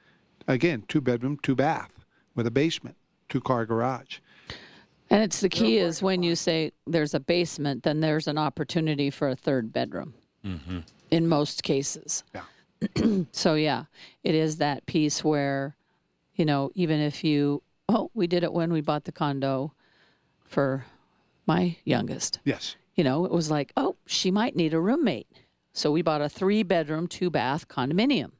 Again, two bedroom, two bath with a basement, two car garage. And it's the key is when you say there's a basement, then there's an opportunity for a third bedroom Mm-hmm. in most cases. Yeah. So, yeah, it is that piece where, you know, even if you, oh, we did it when we bought the condo for my youngest. Yes. You know, it was like, oh, she might need a roommate. So we bought a three bedroom, two bath condominium.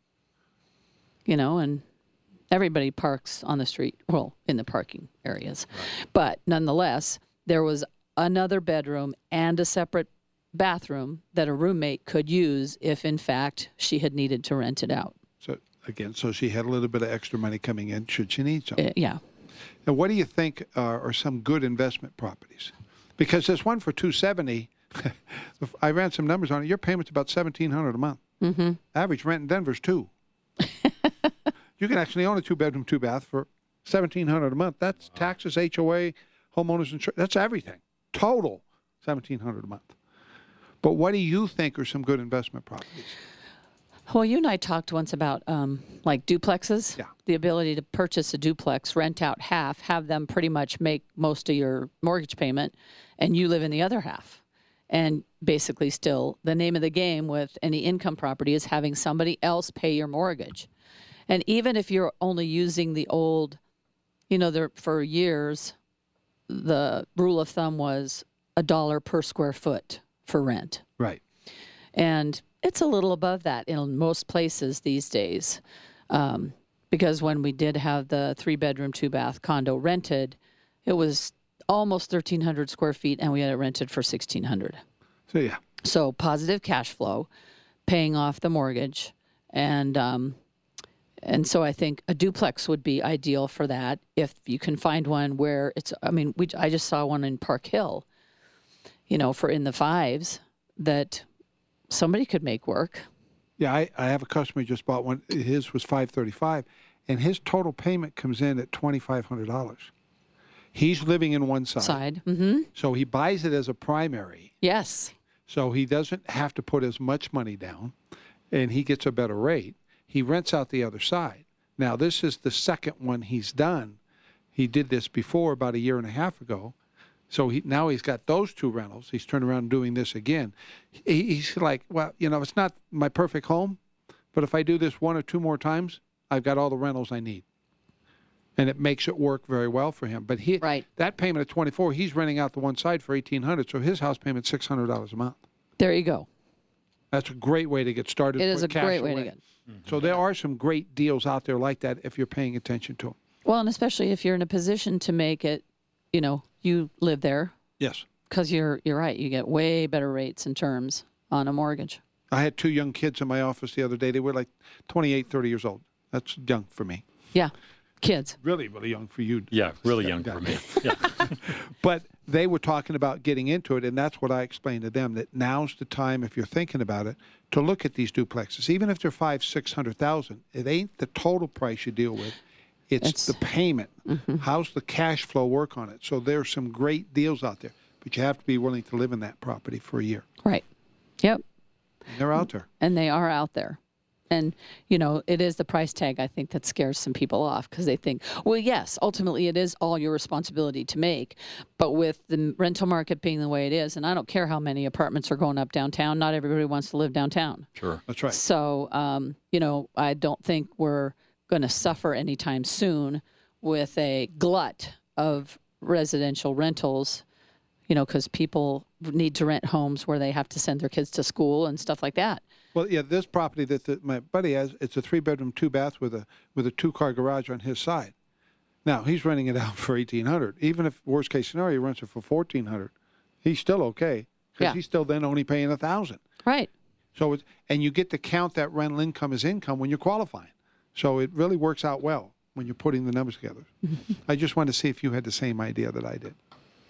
You know, and everybody parks on the street, well, in the parking areas. Right. But nonetheless, there was another bedroom and a separate bathroom that a roommate could use if, in fact, she had needed to rent it out. So, again, so she had a little bit of extra money coming in should she need some. Uh, yeah. Now, what do you think uh, are some good investment properties? Because there's one for two seventy. I ran some numbers on it. Your payment's about seventeen hundred dollars a month. Mm-hmm. Average rent in Denver's two. You can actually own a two-bedroom, two-bath for seventeen hundred dollars a month. That's taxes, H O A, homeowners insurance. That's everything. Total, seventeen hundred dollars a month. But what do you think are some good investment properties? Well, you and I talked once about um, like duplexes. Yeah. The ability to purchase a duplex, rent out half, have them pretty much make most of your mortgage payment, and you live in the other half. And basically still the name of the game with any income property is having somebody else pay your mortgage. And even if you're only using the old, you know, there for years, the rule of thumb was a dollar per square foot for rent. Right. And it's a little above that in most places these days. Um, because when we did have the three bedroom, two bath condo rented, it was almost thirteen hundred square feet and we had it rented for sixteen hundred. So, yeah. So positive cash flow, paying off the mortgage. And, um, and so I think a duplex would be ideal for that if you can find one where it's, I mean, we, I just saw one in Park Hill, you know, for in the fives that somebody could make work. Yeah, I, I have a customer who just bought one. His was five thirty-five, and his total payment comes in at twenty-five hundred dollars. He's living in one side. Side. Mm-hmm. So he buys it as a primary. Yes. So he doesn't have to put as much money down, and he gets a better rate. He rents out the other side. Now, this is the second one he's done. He did this before about a year and a half ago. So he, now he's got those two rentals. He's turned around and doing this again. He, he's like, well, you know, it's not my perfect home, but if I do this one or two more times, I've got all the rentals I need. And it makes it work very well for him. But he, right. that payment of twenty-four, he's renting out the one side for eighteen hundred dollars, so his house payment's six hundred dollars a month. There you go. That's a great way to get started. It is a cash great way away. to get. Mm-hmm. So there are some great deals out there like that if you're paying attention to them. Well, and especially if you're in a position to make it, you know, you live there. Yes. Because you're you're right. You get way better rates and terms on a mortgage. I had two young kids in my office the other day. They were like twenty-eight, thirty years old. That's young for me. Yeah. Kids. Really, really young for you. Yeah, really young for me. Yeah. But they were talking about getting into it, and that's what I explained to them, that now's the time, if you're thinking about it, to look at these duplexes. Even if they're five, six hundred thousand, it ain't the total price you deal with. It's, it's the payment. Mm-hmm. How's the cash flow work on it? So there's some great deals out there, but you have to be willing to live in that property for a year. Right. Yep. And they're out there. And they are out there. And, you know, it is the price tag, I think, that scares some people off because they think, well, yes, ultimately it is all your responsibility to make. But with the rental market being the way it is, and I don't care how many apartments are going up downtown, not everybody wants to live downtown. Sure. That's right. So, um, you know, I don't think we're going to suffer anytime soon with a glut of residential rentals, you know, because people need to rent homes where they have to send their kids to school and stuff like that. Well, yeah, this property that the, my buddy has, it's a three-bedroom, two-bath with a with a two-car garage on his side. Now, he's renting it out for eighteen hundred dollars. Even if, worst-case scenario, he rents it for fourteen hundred dollars, he's still okay because yeah. he's still then only paying one thousand dollars. Right. So, it's, and you get to count that rental income as income when you're qualifying. So it really works out well when you're putting the numbers together. I just wanted to see if you had the same idea that I did.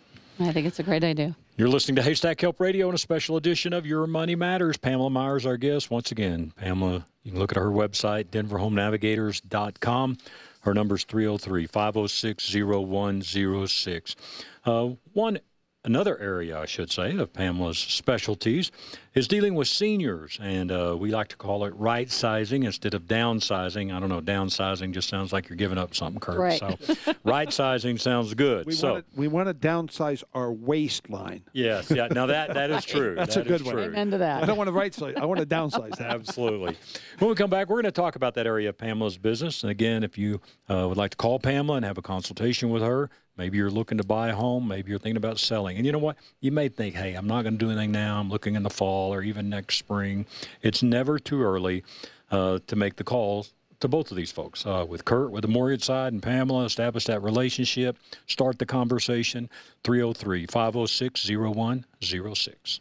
I think it's a great idea. You're listening to Haystack Help Radio and a special edition of Your Money Matters. Pamela Myers, our guest. Once again, Pamela, you can look at her website, denver home navigators dot com. Her number is three oh three, five oh six, oh one oh six. Uh, one Another area, I should say, of Pamela's specialties is dealing with seniors, and uh, we like to call it right-sizing instead of downsizing. I don't know, downsizing just sounds like you're giving up something, Kurt. Right. So right-sizing sounds good. We, so, want to, we want to downsize our waistline. Yes, yeah. Now that, that is true. That's that a good is one. True. Amen to that. I don't want to right size. I want to downsize that. Absolutely. When we come back, we're going to talk about that area of Pamela's business. And again, if you uh, would like to call Pamela and have a consultation with her, maybe you're looking to buy a home, maybe you're thinking about selling. And you know what? You may think, hey, I'm not going to do anything now. I'm looking in the fall or even next spring. It's never too early uh, to make the calls to both of these folks. Uh, with Kurt, with the mortgage side, and Pamela, establish that relationship, start the conversation, three oh three, five oh six, oh one oh six.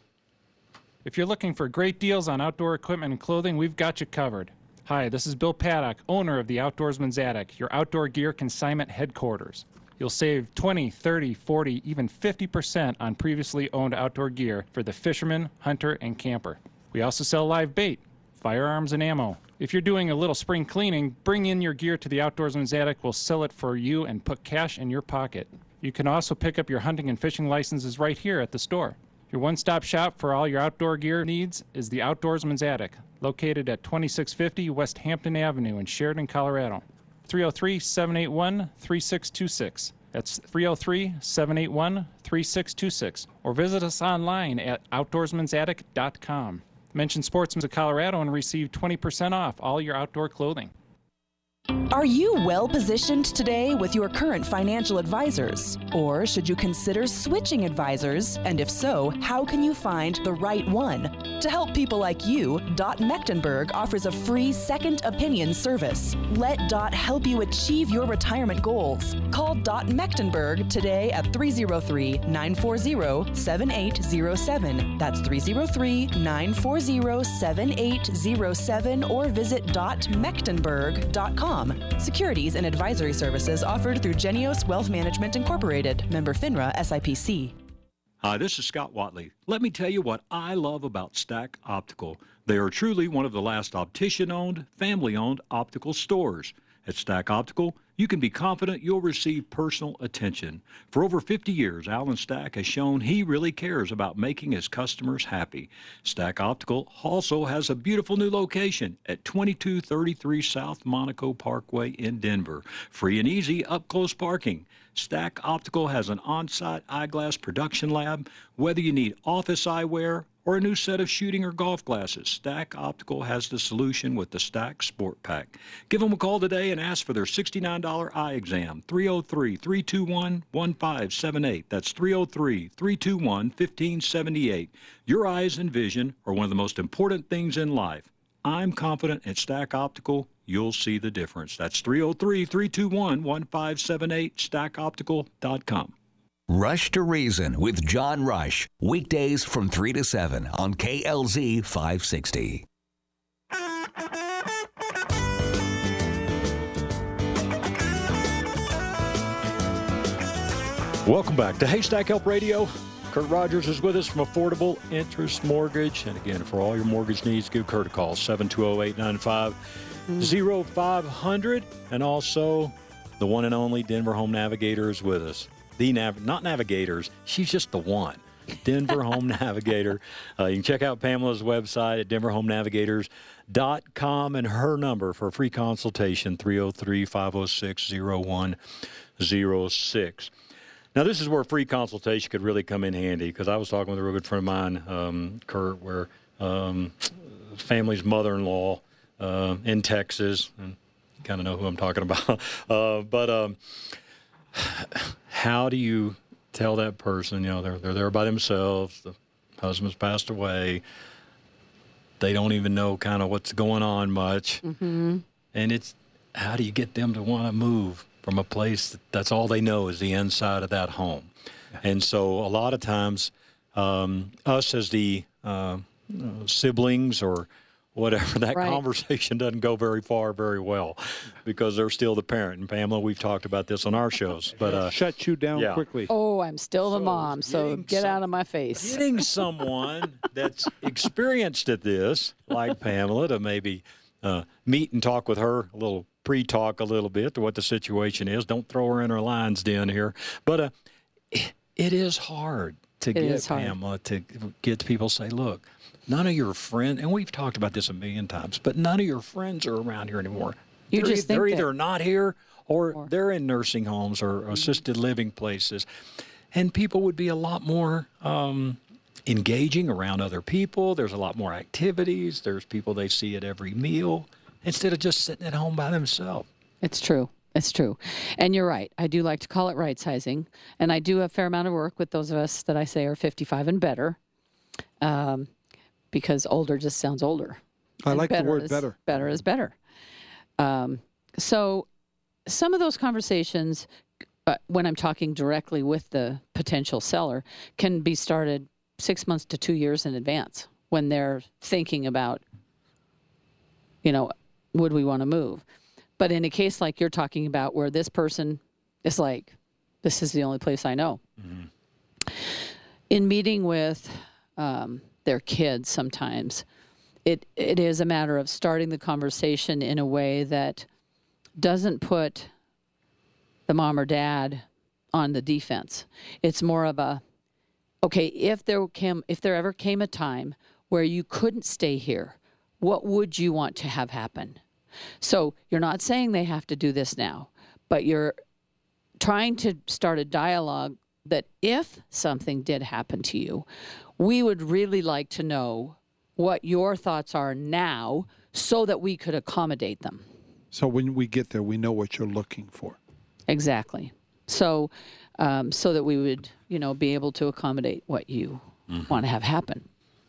If you're looking for great deals on outdoor equipment and clothing, we've got you covered. Hi, this is Bill Paddock, owner of the Outdoorsman's Attic, your outdoor gear consignment headquarters. You'll save twenty, thirty, forty, even fifty percent on previously owned outdoor gear for the fisherman, hunter, and camper. We also sell live bait, firearms, and ammo. If you're doing a little spring cleaning, bring in your gear to the Outdoorsman's Attic. We'll sell it for you and put cash in your pocket. You can also pick up your hunting and fishing licenses right here at the store. Your one-stop shop for all your outdoor gear needs is the Outdoorsman's Attic, located at twenty-six fifty West Hampton Avenue in Sheridan, Colorado. three oh three, seven eight one, three six two six. That's three oh three, seven eight one, three six two six. Or visit us online at outdoorsmans attic dot com. Mention Sportsman's of Colorado and receive twenty percent off all your outdoor clothing. Are you well positioned today with your current financial advisors? Or should you consider switching advisors? And if so, how can you find the right one? To help people like you, Dot Mechtenberg offers a free second opinion service. Let Dot help you achieve your retirement goals. Call Dot Mechtenberg today at three oh three, nine four oh, seven eight oh seven. That's three oh three, nine four oh, seven eight oh seven or visit dot mechtenberg dot com. Securities and advisory services offered through Genios Wealth Management Incorporated. Member FINRA S I P C. Hi, this is Scott Watley. Let me tell you what I love about Stack Optical. They are truly one of the last optician-owned, family-owned optical stores. At Stack Optical, you can be confident you'll receive personal attention. For over fifty years, Alan Stack has shown he really cares about making his customers happy. Stack Optical also has a beautiful new location at twenty-two thirty-three South Monaco Parkway in Denver. Free and easy up-close parking. Stack Optical has an on-site eyeglass production lab. Whether you need office eyewear or a new set of shooting or golf glasses, Stack Optical has the solution with the Stack Sport Pack. Give them a call today and ask for their sixty-nine dollar eye exam. three oh three, three two one, one five seven eight. That's three oh three, three two one, one five seven eight. Your eyes and vision are one of the most important things in life. I'm confident at Stack Optical you'll see the difference. That's three oh three, three two one, one five seven eight, stack optical dot com. Rush to Reason with John Rush. Weekdays from three to seven on K L Z five sixty. Welcome back to Haystack Help Radio. Kurt Rogers is with us from Affordable Interest Mortgage. And again, for all your mortgage needs, give Kurt a call, seven two zero, eight nine five, zero five zero zero. And also, the one and only Denver Home Navigator is with us. The nav- Not Navigators, she's just the one. Denver Home Navigator. Uh, you can check out Pamela's website at denver home navigators dot com and her number for a free consultation, three oh three, five oh six, oh one oh six. Now, this is where free consultation could really come in handy, because I was talking with a real good friend of mine, um, Kurt, where um, family's mother-in-law uh, in Texas, and you kind of know who I'm talking about, uh, but um, how do you tell that person, you know, they're, they're there by themselves, the husband's passed away, they don't even know kind of what's going on much, mm-hmm. and it's, how do you get them to want to move from a place that that's all they know is the inside of that home? And so a lot of times um, us as the uh, siblings or whatever, that right. conversation doesn't go very far very well, because they're still the parent. And Pamela, we've talked about this on our shows. But uh, shut you down yeah. quickly. Oh, I'm still the so mom, so get some, out of my face. Getting someone that's experienced at this, like Pamela, to maybe uh, meet and talk with her a little pre-talk a little bit to what the situation is. Don't throw her in her lion's den here. But uh, it, it is hard to it get Pamela hard. to get people to say, look, none of your friends, and we've talked about this a million times, but none of your friends are around here anymore. You they're, just they're think either that. not here or, or they're in nursing homes or mm-hmm. assisted living places. And people would be a lot more um, engaging around other people. There's a lot more activities. There's people they see at every meal, instead of just sitting at home by themselves. It's true. It's true. And you're right. I do like to call it right sizing. And I do a fair amount of work with those of us that I say are fifty-five and better, um, because older just sounds older. I like the word is, better. Better is better. Um, so some of those conversations, uh, when I'm talking directly with the potential seller, can be started six months to two years in advance when they're thinking about, you know, would we want to move? But in a case like you're talking about, where this person is like, this is the only place I know. Mm-hmm. In meeting with um, their kids sometimes, it it is a matter of starting the conversation in a way that doesn't put the mom or dad on the defense. It's more of a, okay, if there came, if there ever came a time where you couldn't stay here, what would you want to have happen? So you're not saying they have to do this now, but you're trying to start a dialogue that if something did happen to you, we would really like to know what your thoughts are now so that we could accommodate them. So when we get there, we know what you're looking for. Exactly. So, um, so that we would, you know, be able to accommodate what you mm-hmm. want to have happen.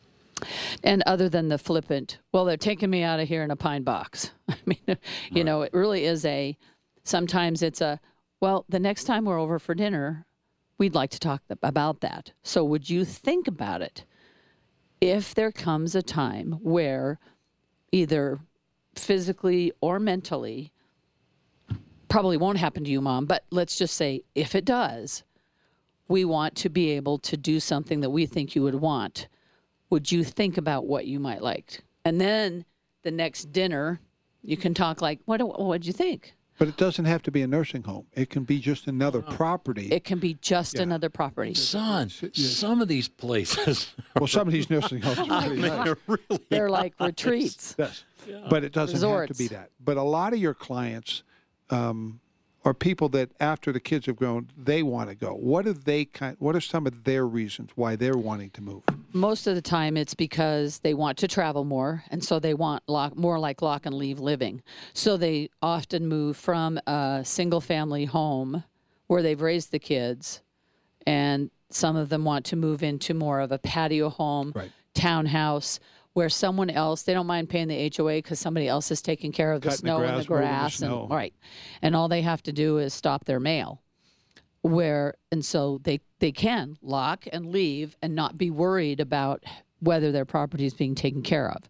And other than the flippant, well, they're taking me out of here in a pine box. I mean, you right. know, it really is a, sometimes it's a, well, the next time we're over for dinner, we'd like to talk about that. So would you think about it if there comes a time where either physically or mentally, probably won't happen to you, Mom, but let's just say if it does, we want to be able to do something that we think you would want. Would you think about what you might like? And then the next dinner, you can talk like, what what'd you think? But it doesn't have to be a nursing home. It can be just another oh. property. It can be just yeah. another property. Son, some of these places. Well, some of these nursing homes are oh really nice. They're, really They're like retreats. Yes. Yeah. But it doesn't Resorts. have to be that. But a lot of your clients um, are people that after the kids have grown, they want to go. What are they kind? What are some of their reasons why they're wanting to move? Most of the time, it's because they want to travel more, and so they want lock, more like lock and leave living. So they often move from a single-family home where they've raised the kids, and some of them want to move into more of a patio home, right. townhouse, where someone else, they don't mind paying the H O A because somebody else is taking care of the Cutting snow the grass, and the grass. the and snow. Right. And all they have to do is stop their mail. Where and so they, they can lock and leave and not be worried about whether their property is being taken care of.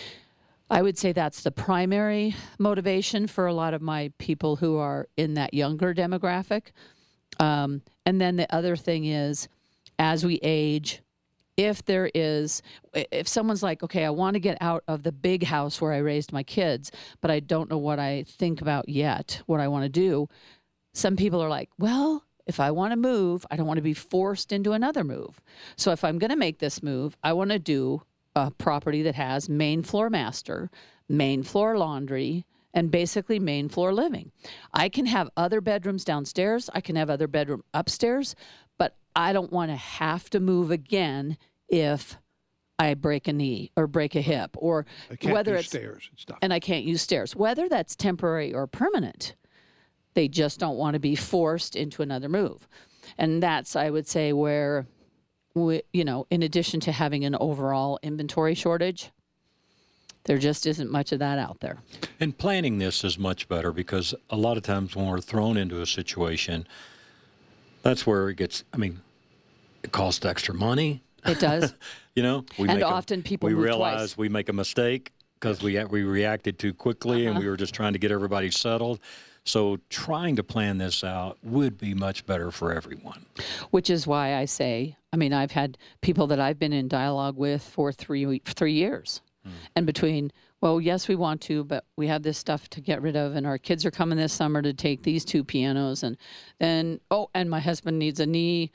I would say that's the primary motivation for a lot of my people who are in that younger demographic. Um, and then the other thing is, as we age, if there is, if someone's like, okay, I want to get out of the big house where I raised my kids, but I don't know what I think about yet, what I want to do. Some people are like, well, if I want to move, I don't want to be forced into another move. So if I'm going to make this move, I want to do a property that has main floor master, main floor laundry, and basically main floor living. I can have other bedrooms downstairs. I can have other bedroom upstairs, but I don't want to have to move again if I break a knee or break a hip or I can't whether do it's stairs and stuff. And I can't use stairs. Whether that's temporary or permanent, they just don't want to be forced into another move. And that's, I would say, where, we, you know, in addition to having an overall inventory shortage, there just isn't much of that out there. And planning this is much better because a lot of times when we're thrown into a situation, that's where it gets, I mean, it costs extra money. It does. You know? We and make often a, people we move realize twice. we make a mistake because we, we reacted too quickly uh-huh. and we were just trying to get everybody settled. So trying to plan this out would be much better for everyone. Which is why I say, I mean, I've had people that I've been in dialogue with for three three years. Hmm. And between, well, yes, we want to, but we have this stuff to get rid of, and our kids are coming this summer to take these two pianos, and then, oh, and my husband needs a knee.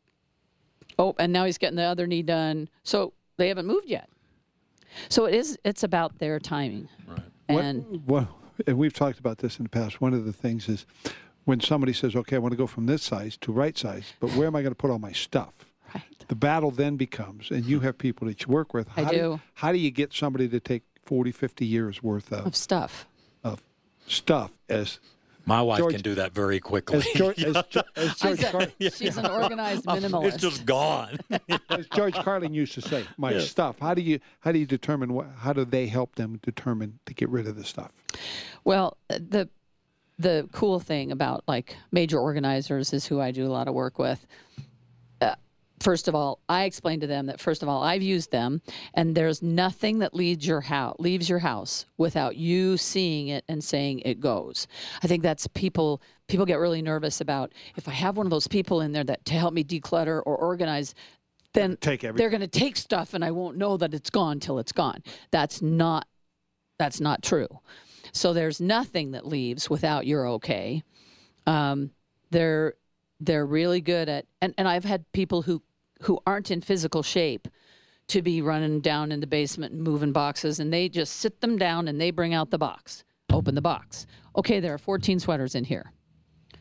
Oh, and now he's getting the other knee done. So they haven't moved yet. So it is, it's about their timing. Right. And what, what, and we've talked about this in the past. One of the things is when somebody says, okay, I want to go from this size to right size, but where am I going to put all my stuff? Right. The battle then becomes, and you have people that you work with. How I do. do. How do you get somebody to take forty, fifty years worth of, of stuff? Of stuff as My wife George, can do that very quickly. As George, as, as George said, Car- she's an organized minimalist. It's just gone. As George Carlin used to say, my yeah. stuff. How do you how do you determine what? How do they help them determine to get rid of the stuff? Well, the the cool thing about like major organizers is who I do a lot of work with. Uh, First of all, I explained to them that, first of all, I've used them, and there's nothing that leaves your house, leaves your house without you seeing it and saying it goes. I think that's people, people get really nervous about, if I have one of those people in there that to help me declutter or organize, then take everything. They're going to take stuff and I won't know that it's gone till it's gone. That's not, that's not true. So there's nothing that leaves without your okay. Um, they're, they're really good at, and, and I've had people who, who aren't in physical shape to be running down in the basement and moving boxes, and they just sit them down and they bring out the box, open the box. Okay, there are fourteen sweaters in here.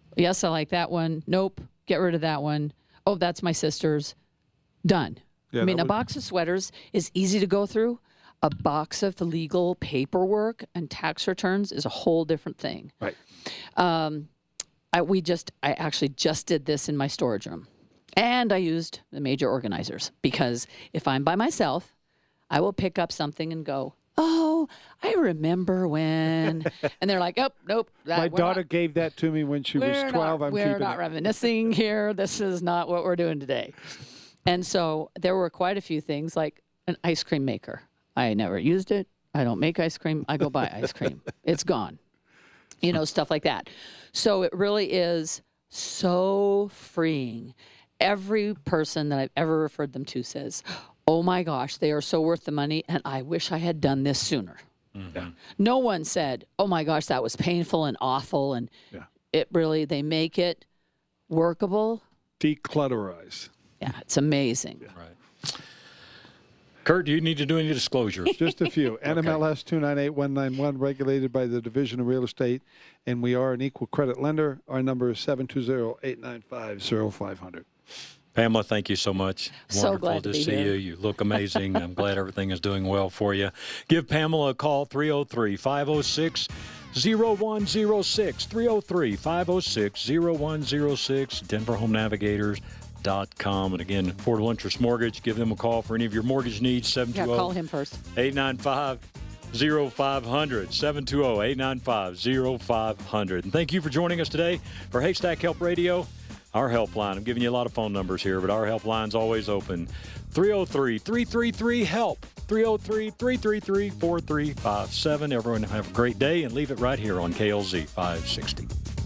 Yes, I like that one. Nope, get rid of that one. Oh, that's my sister's. Done. Yeah, I mean, that a would- box of sweaters is easy to go through. A box of legal paperwork and tax returns is a whole different thing. Right. Um, I, we just, I actually just did this in my storage room. And I used the major organizers because if I'm by myself, I will pick up something and go, oh, I remember when. And they're like, oh, nope. That, My we're daughter not- gave that to me when she was we're twelve. Not, I'm we're keeping not it. reminiscing here. This is not what we're doing today. And so there were quite a few things like an ice cream maker. I never used it. I don't make ice cream. I go buy ice cream. It's gone. You know, stuff like that. So it really is so freeing. Every person that I've ever referred them to says, oh my gosh, they are so worth the money, and I wish I had done this sooner. Mm-hmm. No one said, oh my gosh, that was painful and awful. And Yeah. it really, they make it workable. Declutterize. Yeah, it's amazing. Right. Kurt, do you need to do any disclosures? Just a few. N M L S two nine eight one nine one, regulated by the Division of Real Estate, and we are an equal credit lender. Our number is seven two zero, eight nine five, zero five zero zero. Pamela, thank you so much. So Wonderful glad to to be see here. you. You look amazing. I'm glad everything is doing well for you. Give Pamela a call, three oh three, five oh six, oh one oh six, three oh three, five oh six, oh one oh six, denver home navigators dot com. And again, Affordable Interest Mortgage, give them a call for any of your mortgage needs, seven two Yeah, zero, call him first. eight nine five, oh five hundred, seven two zero, eight nine five, oh five hundred. And thank you for joining us today for Haystack Help Radio. Our helpline, I'm giving you a lot of phone numbers here, but our helpline's always open. three oh three, three three three, HELP, three oh three, three three three, four three five seven. Everyone have a great day and leave it right here on K L Z five sixty.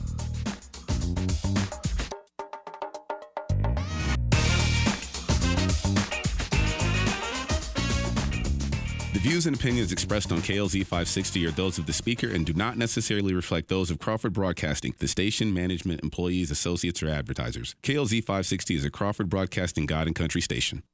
The views and opinions expressed on K L Z five sixty are those of the speaker and do not necessarily reflect those of Crawford Broadcasting, the station, management, employees, associates, or advertisers. K L Z five sixty is a Crawford Broadcasting God and Country station.